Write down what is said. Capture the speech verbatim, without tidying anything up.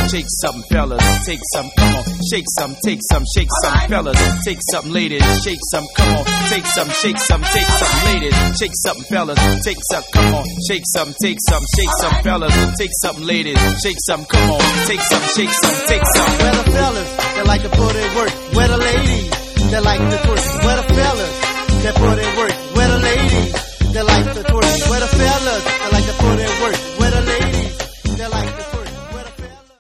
Shake something, fellas, take some, come on. Shake some, take some, shake some, fellas, take something, ladies. Shake some, come on. Take some, shake some, take some, ladies. Shake something, fellas, take some, come on. Shake some, take some, shake some, fellas, take something, ladies. Shake some, come on. Take some, shake some, take some. Where the fellas that like to put in work? Where the ladies that like to twerk? Where the fellas that put in work? Where the ladies that like to twerk? Where the fellas that like to put in work?